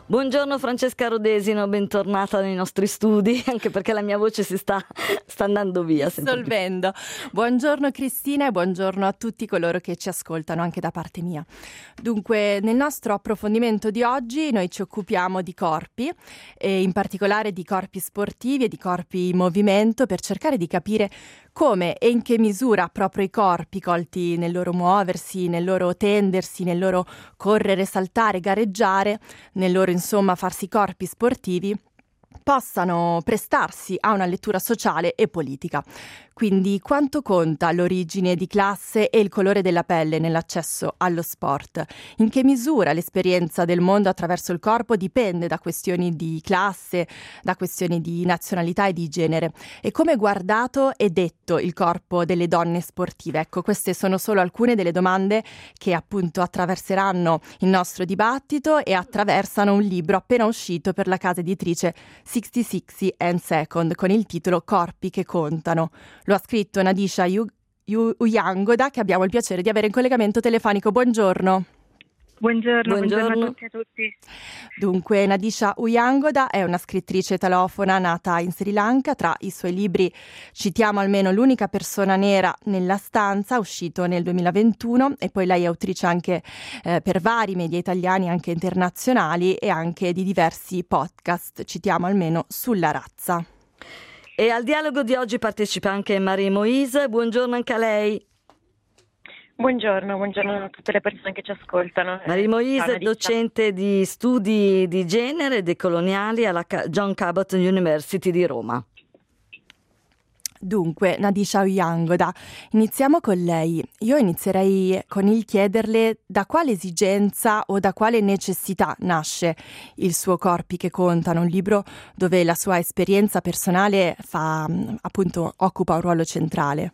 Buongiorno Francesca Rodesino, bentornata nei nostri studi, anche perché la mia voce si sta andando via. Dissolvendo. Buongiorno Cristina e buongiorno a tutti coloro che ci ascoltano anche da parte mia. Dunque, nel nostro approfondimento di oggi noi ci occupiamo di corpi e in particolare di corpi sportivi e di corpi in movimento per cercare di capire come e in che misura proprio i corpi colti nel loro muoversi, nel loro tendersi, nel loro correre, saltare, gareggiare, nel loro insomma farsi corpi sportivi possano prestarsi a una lettura sociale e politica. Quindi quanto conta l'origine di classe e il colore della pelle nell'accesso allo sport? In che misura l'esperienza del mondo attraverso il corpo dipende da questioni di classe, da questioni di nazionalità e di genere? E come è guardato e detto il corpo delle donne sportive? Ecco, queste sono solo alcune delle domande che appunto attraverseranno il nostro dibattito e attraversano un libro appena uscito per la casa editrice 60 and Second con il titolo Corpi che contano. Lo ha scritto Nadisha Uyangoda, che abbiamo il piacere di avere in collegamento telefonico. Buongiorno. Buongiorno a tutti e a tutti. Dunque, Nadisha Uyangoda è una scrittrice talofona nata in Sri Lanka. Tra i suoi libri citiamo almeno L'unica persona nera nella stanza, uscito nel 2021, e poi lei è autrice anche per vari media italiani, anche internazionali, e anche di diversi podcast, citiamo almeno Sulla razza. E al dialogo di oggi partecipa anche Marie Moise. Buongiorno anche a lei. Buongiorno a tutte le persone che ci ascoltano. Marie Moise, docente di studi di genere e decoloniali alla John Cabot University di Roma. Dunque, Nadisha Uyangoda, iniziamo con lei. Io inizierei con il chiederle da quale esigenza o da quale necessità nasce il suo Corpi che contano, un libro dove la sua esperienza personale occupa un ruolo centrale.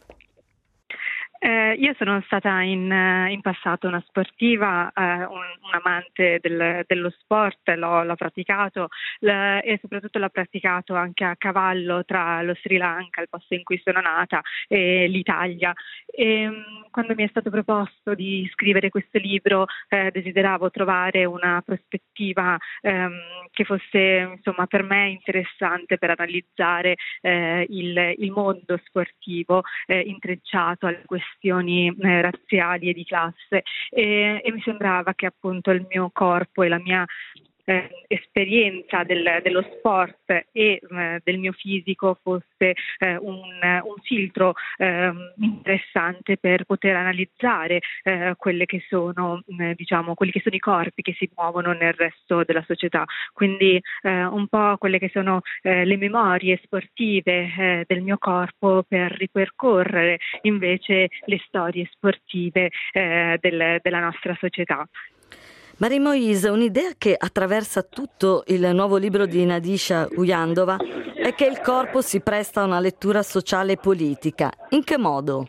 Io sono stata in passato una sportiva, un amante dello sport, l'ho praticato e soprattutto l'ho praticato anche a cavallo tra lo Sri Lanka, il posto in cui sono nata, e l'Italia. E quando mi è stato proposto di scrivere questo libro desideravo trovare una prospettiva che fosse insomma per me interessante per analizzare il mondo sportivo intrecciato alle questioni razziali e di classe e mi sembrava che appunto il mio corpo e la mia esperienza dello sport e del mio fisico fosse un filtro interessante per poter analizzare quelle che sono quelli che sono i corpi che si muovono nel resto della società, quindi un po' quelle che sono le memorie sportive del mio corpo per ripercorrere invece le storie sportive della nostra società. Marie Moise, un'idea che attraversa tutto il nuovo libro di Nadisha Uyangoda è che il corpo si presta a una lettura sociale e politica. In che modo?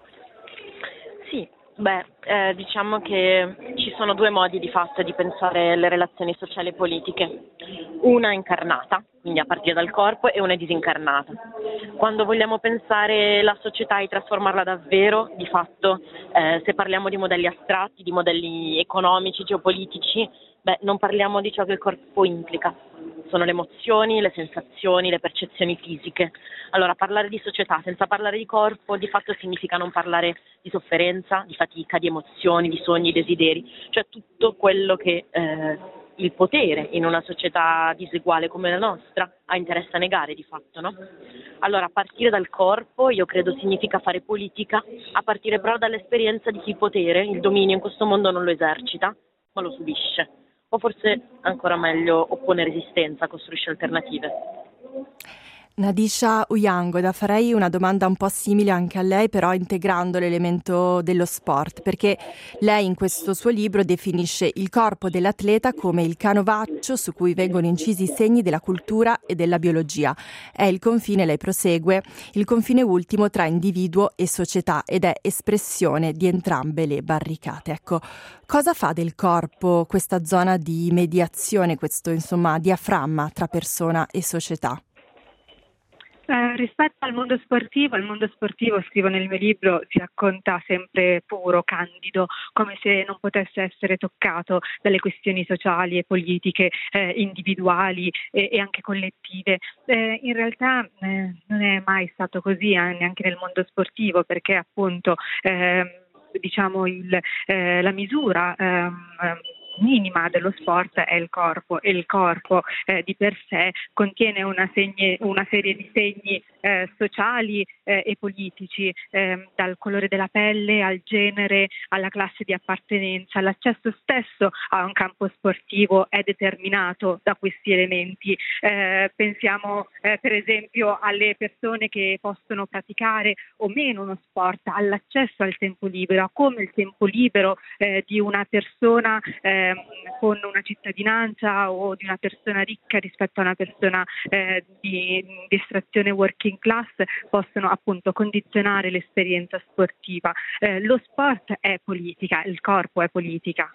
Sì, diciamo che ci sono due modi di fatto di pensare le relazioni sociali e politiche. Una incarnata, quindi a partire dal corpo, e una disincarnata. Quando vogliamo pensare la società e trasformarla davvero, di fatto, se parliamo di modelli astratti, di modelli economici, geopolitici, non parliamo di ciò che il corpo implica. Sono le emozioni, le sensazioni, le percezioni fisiche. Allora, parlare di società senza parlare di corpo, di fatto significa non parlare di sofferenza, di fatica, di emozioni, di sogni, desideri, cioè tutto quello che il potere in una società diseguale come la nostra ha interesse a negare di fatto, no? Allora, a partire dal corpo io credo significa fare politica, a partire però dall'esperienza di chi il potere, il dominio in questo mondo non lo esercita, ma lo subisce. O forse, ancora meglio, oppone resistenza, costruisce alternative. Nadisha Uyangoda, farei una domanda un po' simile anche a lei, però integrando l'elemento dello sport, perché lei in questo suo libro definisce il corpo dell'atleta come il canovaccio su cui vengono incisi i segni della cultura e della biologia. È il confine, lei prosegue, il confine ultimo tra individuo e società ed è espressione di entrambe le barricate. Ecco, cosa fa del corpo questa zona di mediazione, questo insomma diaframma tra persona e società? Rispetto al mondo sportivo, scrivo nel mio libro, si racconta sempre puro, candido, come se non potesse essere toccato dalle questioni sociali e politiche individuali e anche collettive. In realtà non è mai stato così neanche nel mondo sportivo, perché appunto diciamo la misura minima dello sport è il corpo, e il corpo di per sé contiene una serie di segni sociali e politici, dal colore della pelle al genere, alla classe di appartenenza. L'accesso stesso a un campo sportivo è determinato da questi elementi. Pensiamo per esempio alle persone che possono praticare o meno uno sport, all'accesso al tempo libero, a come il tempo libero di una persona con una cittadinanza o di una persona ricca rispetto a una persona di estrazione working class possono appunto condizionare l'esperienza sportiva. Lo sport è politica, il corpo è politica.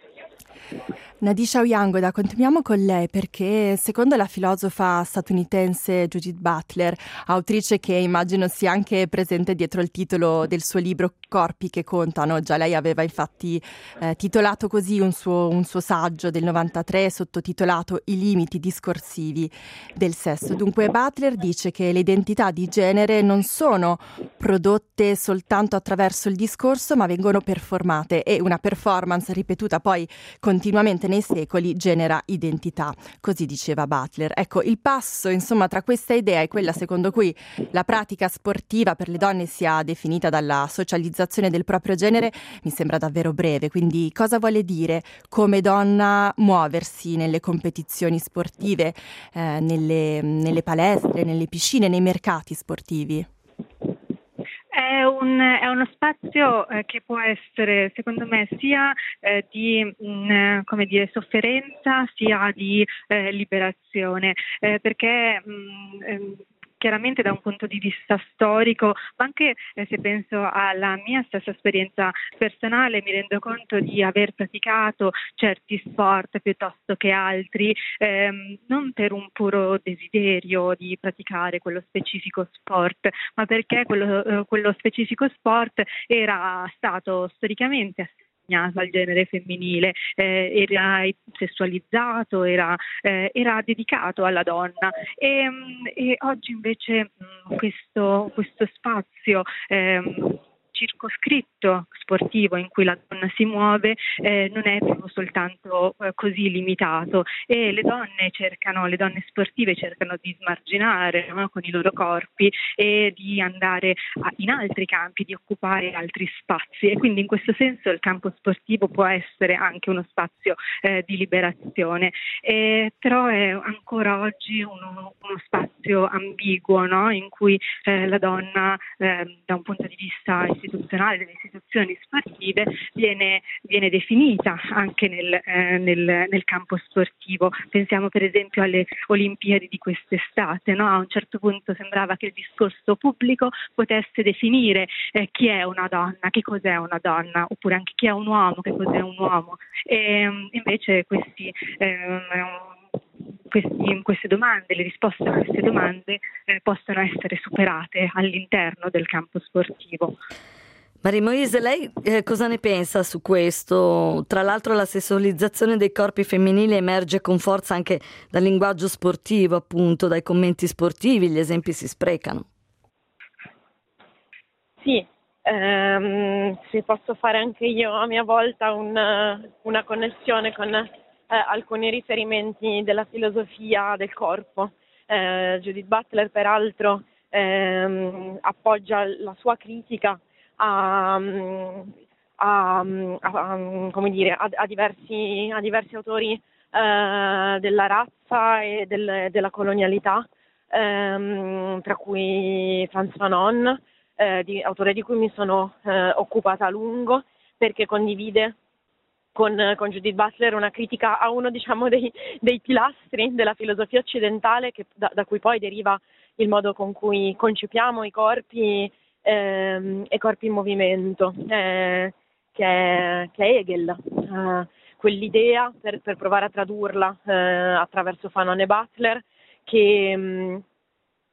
Nadisha Uyangoda, continuiamo con lei perché secondo la filosofa statunitense Judith Butler, autrice che immagino sia anche presente dietro il titolo del suo libro Corpi che contano, già lei aveva infatti titolato così un suo saggio del 93 sottotitolato I limiti discorsivi del sesso. Dunque Butler dice che le identità di genere non sono prodotte soltanto attraverso il discorso, ma vengono performate, e una performance ripetuta poi continuamente nei secoli genera identità, così diceva Butler. Ecco, il passo insomma tra questa idea e quella secondo cui la pratica sportiva per le donne sia definita dalla socializzazione del proprio genere mi sembra davvero breve. Quindi cosa vuole dire come donna muoversi nelle competizioni sportive, nelle palestre, nelle piscine, nei mercati sportivi? È uno spazio che può essere, secondo me, sia di come dire, sofferenza, sia di liberazione, perché chiaramente da un punto di vista storico, ma anche se penso alla mia stessa esperienza personale, mi rendo conto di aver praticato certi sport piuttosto che altri, non per un puro desiderio di praticare quello specifico sport, ma perché quello specifico sport era stato storicamente assegnato al genere femminile, era sessualizzato, era dedicato alla donna, e oggi invece questo spazio circoscritto sportivo in cui la donna si muove non è più soltanto così limitato, e le donne sportive cercano di smarginare, no, con i loro corpi, e di andare in altri campi, di occupare altri spazi, e quindi in questo senso il campo sportivo può essere anche uno spazio di liberazione, però è ancora oggi uno spazio ambiguo, no, in cui la donna da un punto di vista istituzionale delle istituzioni sportive viene definita anche nel campo sportivo. Pensiamo per esempio alle Olimpiadi di quest'estate, no? A un certo punto sembrava che il discorso pubblico potesse definire chi è una donna, che cos'è una donna, oppure anche chi è un uomo, che cos'è un uomo, e invece queste domande, le risposte a queste domande possono essere superate all'interno del campo sportivo. Marie-Moise, lei cosa ne pensa su questo? Tra l'altro la sessualizzazione dei corpi femminili emerge con forza anche dal linguaggio sportivo, appunto, dai commenti sportivi, gli esempi si sprecano. Sì, se posso fare anche io a mia volta una connessione con alcuni riferimenti della filosofia del corpo. Judith Butler peraltro appoggia la sua critica a diversi autori della razza e della colonialità, tra cui Frantz Fanon, autore di cui mi sono occupata a lungo, perché condivide con Judith Butler una critica a uno, diciamo, dei pilastri della filosofia occidentale, che da cui poi deriva il modo con cui concepiamo i corpi e corpi in movimento, che è Hegel. Quell'idea, per provare a tradurla attraverso Fanon e Butler, che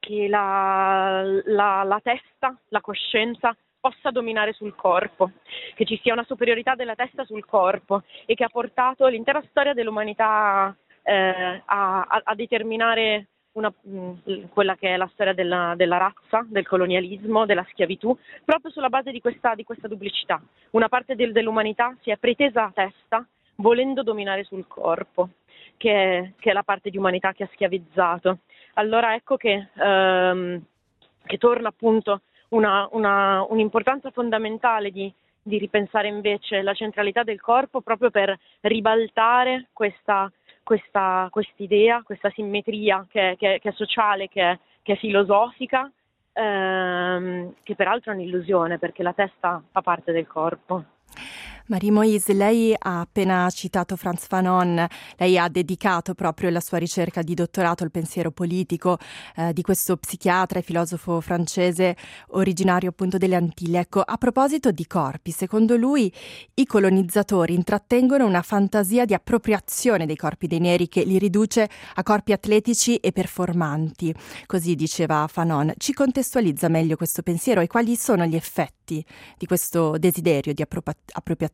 che la testa, la coscienza possa dominare sul corpo, che ci sia una superiorità della testa sul corpo e che ha portato l'intera storia dell'umanità a determinare quella che è la storia della razza, del colonialismo, della schiavitù, proprio sulla base di questa duplicità. Una parte dell'umanità si è pretesa a testa volendo dominare sul corpo, che è la parte di umanità che ha schiavizzato. Allora ecco che torna appunto un'importanza fondamentale di ripensare invece la centralità del corpo, proprio per ribaltare quest'idea, questa simmetria che è sociale, che è filosofica, che peraltro è un'illusione, perché la testa fa parte del corpo. Marie-Moïse, lei ha appena citato Frantz Fanon, lei ha dedicato proprio la sua ricerca di dottorato al pensiero politico di questo psichiatra e filosofo francese originario appunto delle Antille. Ecco, a proposito di corpi, secondo lui i colonizzatori intrattengono una fantasia di appropriazione dei corpi dei neri che li riduce a corpi atletici e performanti, così diceva Fanon. Ci contestualizza meglio questo pensiero e quali sono gli effetti di questo desiderio di appropriazione?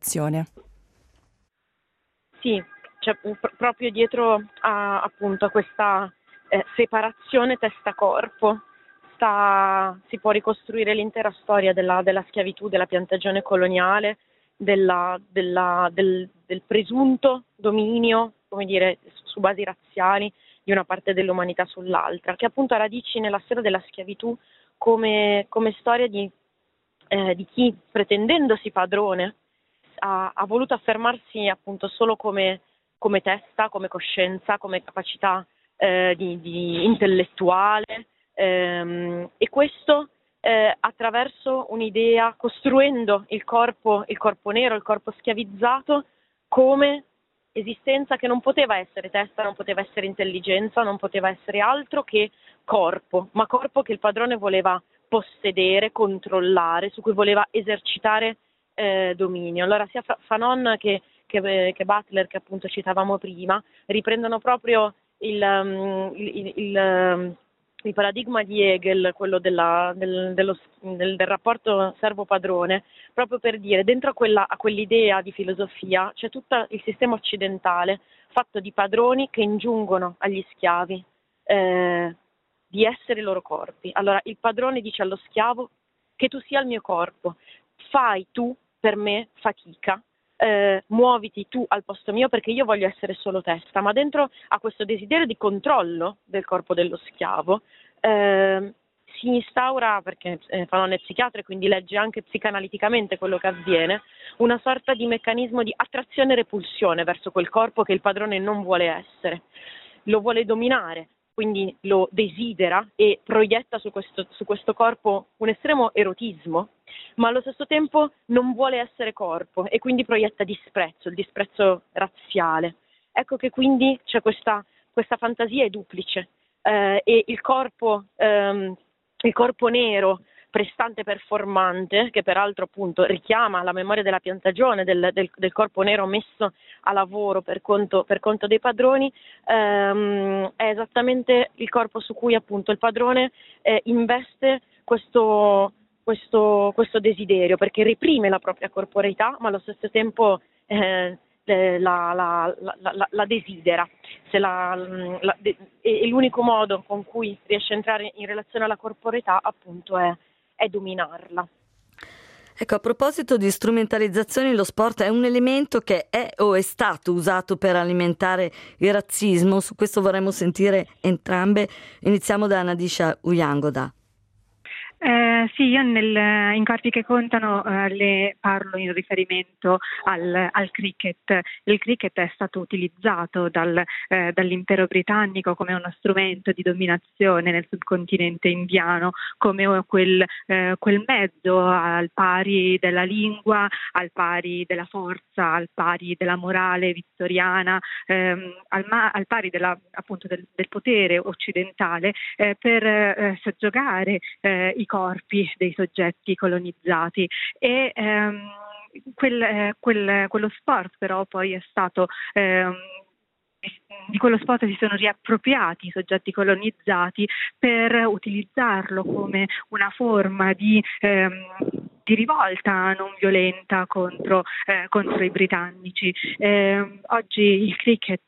Sì, cioè, proprio dietro appunto a questa separazione testa-corpo si può ricostruire l'intera storia della schiavitù, della piantagione coloniale, del presunto dominio, come dire, su basi razziali di una parte dell'umanità sull'altra, che appunto ha radici nella storia della schiavitù come storia di chi, pretendendosi padrone, ha voluto affermarsi appunto solo come testa, come coscienza, come capacità di intellettuale, e questo attraverso un'idea, costruendo il corpo nero, il corpo schiavizzato, come esistenza che non poteva essere testa, non poteva essere intelligenza, non poteva essere altro che corpo, ma corpo che il padrone voleva possedere, controllare, su cui voleva esercitare dominio. Allora sia Fanon che Butler, che appunto citavamo prima, riprendono proprio il paradigma di Hegel, quello del rapporto servo-padrone, proprio per dire, dentro a quell'idea di filosofia c'è tutto il sistema occidentale fatto di padroni che ingiungono agli schiavi di essere i loro corpi. Allora il padrone dice allo schiavo: che tu sia il mio corpo, fai tu per me fatica, muoviti tu al posto mio perché io voglio essere solo testa, ma dentro a questo desiderio di controllo del corpo dello schiavo si instaura, perché Fanon è psichiatra e quindi legge anche psicanaliticamente quello che avviene, una sorta di meccanismo di attrazione e repulsione verso quel corpo che il padrone non vuole essere, lo vuole dominare, quindi lo desidera e proietta su questo corpo un estremo erotismo, ma allo stesso tempo non vuole essere corpo e quindi proietta disprezzo, il disprezzo razziale. Ecco che quindi c'è questa fantasia è duplice, e il corpo nero, prestante, performante, che peraltro appunto richiama la memoria della piantagione, del corpo nero messo a lavoro per conto dei padroni, è esattamente il corpo su cui appunto il padrone investe questo desiderio, perché reprime la propria corporeità, ma allo stesso tempo la desidera. E l'unico modo con cui riesce a entrare in relazione alla corporeità appunto è dominarla. Ecco, a proposito di strumentalizzazioni, lo sport è un elemento che è o è stato usato per alimentare il razzismo. Su questo vorremmo sentire entrambe. Iniziamo da Nadisha Uyangoda. Sì, io in Corpi che contano le parlo in riferimento al cricket. Il cricket è stato utilizzato dall'impero britannico come uno strumento di dominazione nel subcontinente indiano, come quel mezzo al pari della lingua, al pari della forza, al pari della morale vittoriana, al pari appunto del potere occidentale per soggiogare i corpi dei soggetti colonizzati e quello sport però poi è stato di quello sport si sono riappropriati i soggetti colonizzati per utilizzarlo come una forma di rivolta non violenta contro i britannici. Oggi il cricket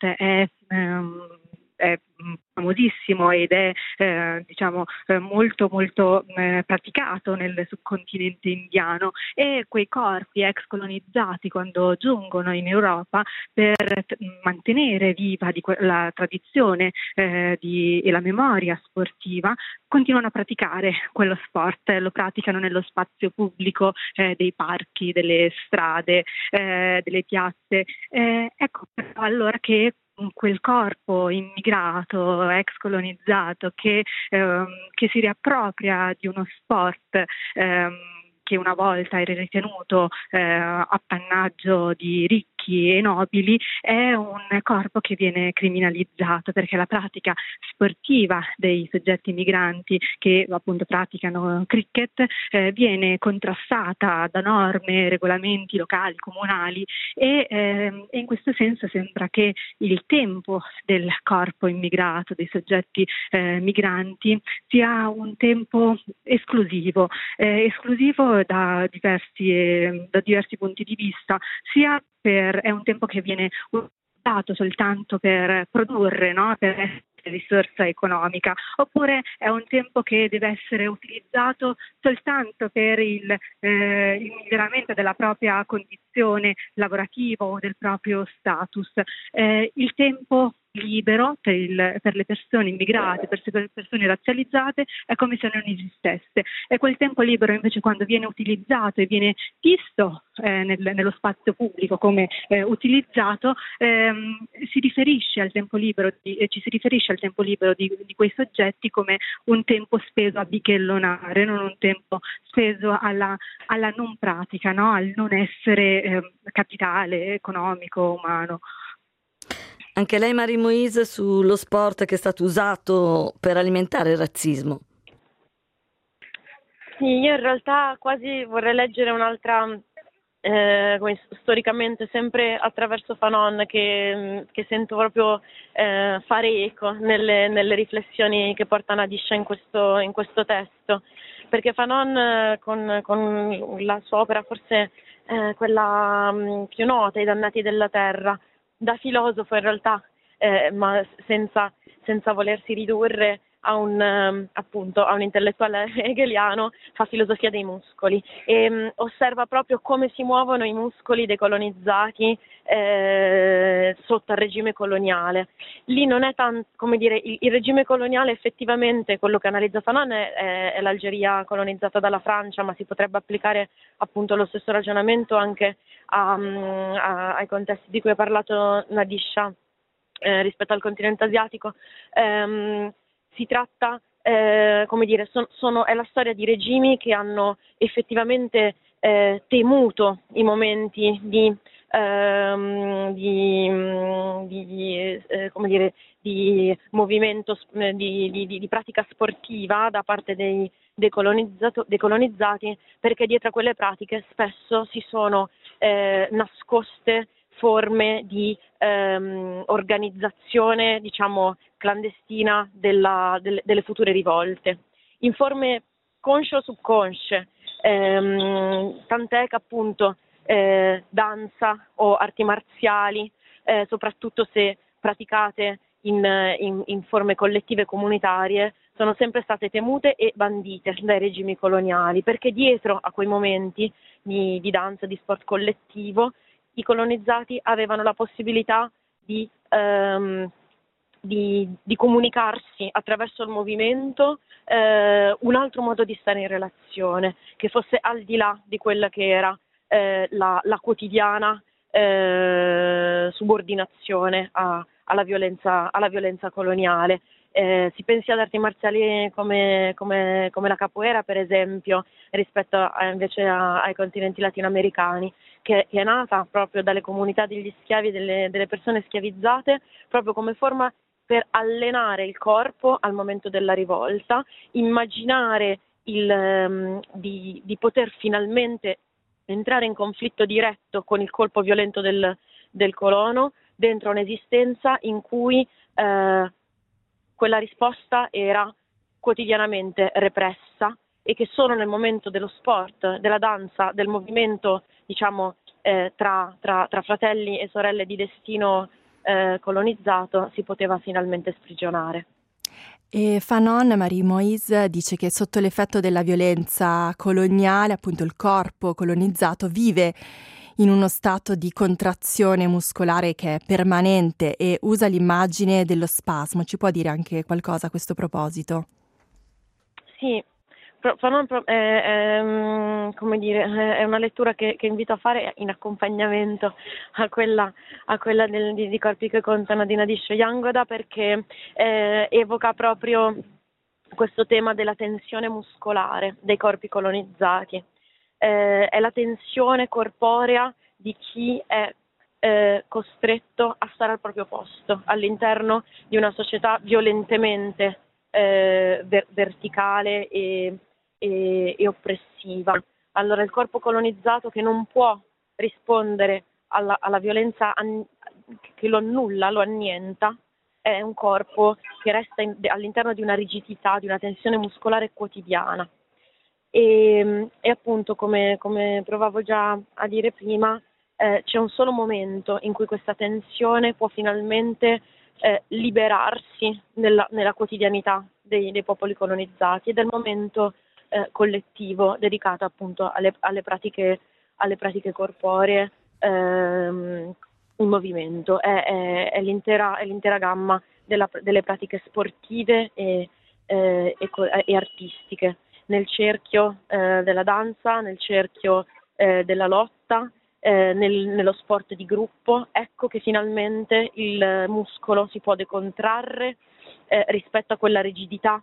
è famosissimo ed è molto praticato nel subcontinente indiano, e quei corpi ex colonizzati, quando giungono in Europa, per mantenere viva la tradizione e la memoria sportiva, continuano a praticare quello sport, lo praticano nello spazio pubblico dei parchi, delle strade, delle piazze. Ecco allora che quel corpo immigrato, ex colonizzato, che si riappropria di uno sport che una volta era ritenuto appannaggio di ricchi e nobili, è un corpo che viene criminalizzato, perché la pratica sportiva dei soggetti migranti che appunto praticano cricket viene contrastata da norme, regolamenti locali, comunali, e in questo senso sembra che il tempo del corpo immigrato, dei soggetti migranti, sia un tempo esclusivo da diversi punti di vista, è un tempo che viene usato soltanto per produrre, no? Per essere risorsa economica, oppure è un tempo che deve essere utilizzato soltanto per il miglioramento della propria condizione lavorativa o del proprio status. Il tempo libero per le persone immigrate, per le persone razzializzate, è come se non esistesse, e quel tempo libero invece, quando viene utilizzato e viene visto nello spazio pubblico come utilizzato, ci si riferisce al tempo libero di quei soggetti come un tempo speso a bighellonare, non un tempo speso alla non pratica, no? Al non essere capitale, economico, umano. Anche lei, Marie Moïse, sullo sport che è stato usato per alimentare il razzismo. Sì, io in realtà quasi vorrei leggere un'altra, storicamente, sempre attraverso Fanon, che sento proprio fare eco nelle riflessioni che porta Nadisha in questo testo, perché Fanon con la sua opera, forse quella più nota, I dannati della terra, da filosofo in realtà, ma senza volersi ridurre a un intellettuale hegeliano, fa filosofia dei muscoli e osserva proprio come si muovono i muscoli dei colonizzati sotto il regime coloniale. Lì non è tanto, come dire, il regime coloniale, effettivamente quello che analizza Fanon è l'Algeria colonizzata dalla Francia, ma si potrebbe applicare appunto lo stesso ragionamento anche ai contesti di cui ha parlato Nadisha rispetto al continente asiatico. Si tratta, come dire, è la storia di regimi che hanno effettivamente temuto i momenti di movimento, di pratica sportiva da parte dei colonizzati, perché dietro a quelle pratiche spesso si sono nascoste forme di organizzazione, diciamo, clandestina delle future rivolte, in forme consce o subconsce, tant'è che appunto danza o arti marziali, soprattutto se praticate in forme collettive e comunitarie, sono sempre state temute e bandite dai regimi coloniali, perché dietro a quei momenti di danza, di sport collettivo, i colonizzati avevano la possibilità di comunicarsi attraverso il movimento un altro modo di stare in relazione, che fosse al di là di quella che era la quotidiana subordinazione alla violenza coloniale. Si pensi ad arti marziali come la capoeira, per esempio, rispetto invece ai continenti latinoamericani, che è nata proprio dalle comunità degli schiavi, delle persone schiavizzate, proprio come forma per allenare il corpo al momento della rivolta, immaginare di poter finalmente entrare in conflitto diretto con il colpo violento del colono, dentro un'esistenza in cui quella risposta era quotidianamente repressa e che solo nel momento dello sport, della danza, del movimento, diciamo, tra fratelli e sorelle di destino colonizzato si poteva finalmente sprigionare. E Fanon Marie-Moïse dice che sotto l'effetto della violenza coloniale, appunto il corpo colonizzato vive in uno stato di contrazione muscolare che è permanente e usa l'immagine dello spasmo. Ci può dire anche qualcosa a questo proposito? Sì, Fanon come dire, è una lettura che invito a fare in accompagnamento a quella di Corpi che contano di Nadisha Yangoda, perché evoca proprio questo tema della tensione muscolare dei corpi colonizzati. È la tensione corporea di chi è costretto a stare al proprio posto all'interno di una società violentemente verticale e oppressiva. Allora il corpo colonizzato che non può rispondere alla violenza che lo annulla, lo annienta, è un corpo che resta all'interno di una rigidità, di una tensione muscolare quotidiana. E appunto, come provavo già a dire prima, c'è un solo momento in cui questa tensione può finalmente liberarsi nella quotidianità dei popoli colonizzati, ed è il momento collettivo dedicato appunto alle pratiche corporee in movimento. È l'intera gamma delle pratiche sportive e artistiche, nel cerchio della danza, nel cerchio della lotta, nello sport di gruppo. Ecco che finalmente il muscolo si può decontrarre rispetto a quella rigidità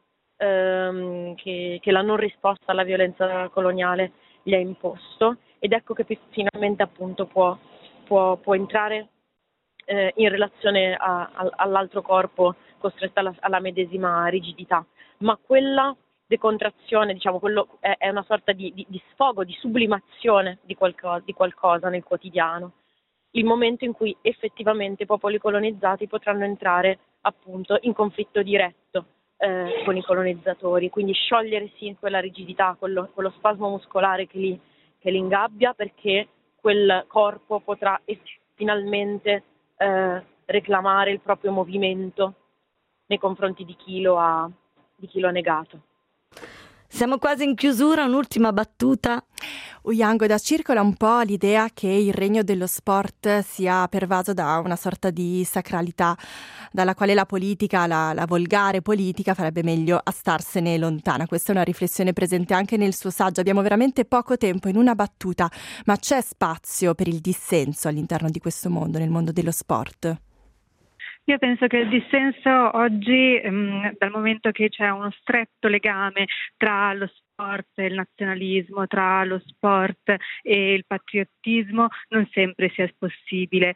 che la non risposta alla violenza coloniale gli ha imposto, ed ecco che finalmente appunto può entrare in relazione all'altro corpo costretto alla medesima rigidità. Ma quella decontrazione, diciamo, quello è una sorta di sfogo, di sublimazione di qualcosa nel quotidiano. Il momento in cui effettivamente i popoli colonizzati potranno entrare appunto in conflitto diretto con i colonizzatori, quindi sciogliersi in quella rigidità, quello spasmo muscolare che li ingabbia, perché quel corpo potrà finalmente reclamare il proprio movimento nei confronti di chi lo ha negato. Siamo quasi in chiusura, un'ultima battuta. Yangoda, circola un po' l'idea che il regno dello sport sia pervaso da una sorta di sacralità dalla quale la politica, la volgare politica, farebbe meglio a starsene lontana. Questa è una riflessione presente anche nel suo saggio. Abbiamo veramente poco tempo, in una battuta, ma c'è spazio per il dissenso all'interno di questo mondo, nel mondo dello sport? Io penso che il dissenso oggi, dal momento che c'è uno stretto legame tra lo sport e il nazionalismo, tra lo sport e il patriottismo, non sempre sia possibile,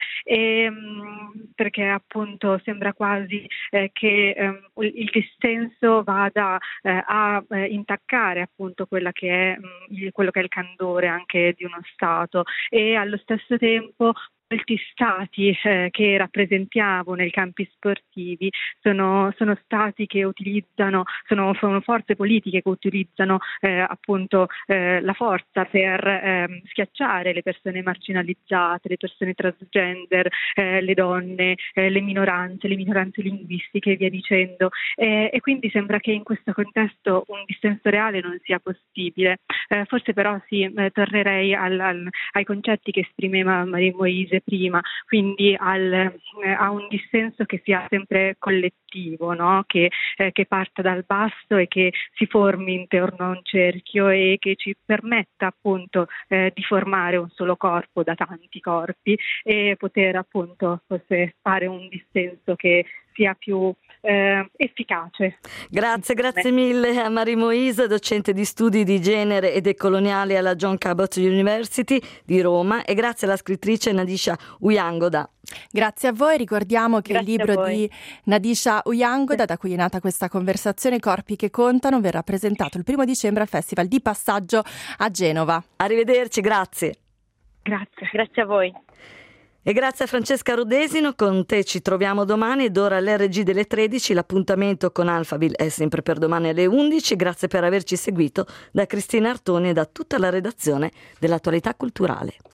perché appunto sembra quasi che il dissenso vada a intaccare appunto quello che è il candore anche di uno Stato, e allo stesso tempo molti stati che rappresentiamo nei campi sportivi sono stati che utilizzano, sono forze politiche che utilizzano appunto la forza per schiacciare le persone marginalizzate, le persone transgender, le donne, le minoranze linguistiche e via dicendo, e quindi sembra che in questo contesto un dissenso reale non sia possibile. Forse però sì, tornerei ai concetti che esprimeva Marie-Moïse prima, quindi a un dissenso che sia sempre collettivo, no? Che parta dal basso e che si formi intorno a un cerchio e che ci permetta appunto di formare un solo corpo da tanti corpi e poter appunto forse fare un dissenso che sia più efficace. Grazie mille a Marie-Moïse, docente di studi di genere e decoloniali alla John Cabot University di Roma, e grazie alla scrittrice Nadisha Uyangoda. Grazie a voi, ricordiamo che il libro di Nadisha Uyangoda, da cui è nata questa conversazione, Corpi che contano, verrà presentato il 1 dicembre al Festival di Passaggio a Genova. Arrivederci, grazie. Grazie. Grazie a voi. E grazie a Francesca Rodesino, con te ci troviamo domani ed ora all'RG delle 13 l'appuntamento con Alphaville è sempre per domani alle 11. Grazie per averci seguito da Cristina Artoni e da tutta la redazione dell'Attualità Culturale.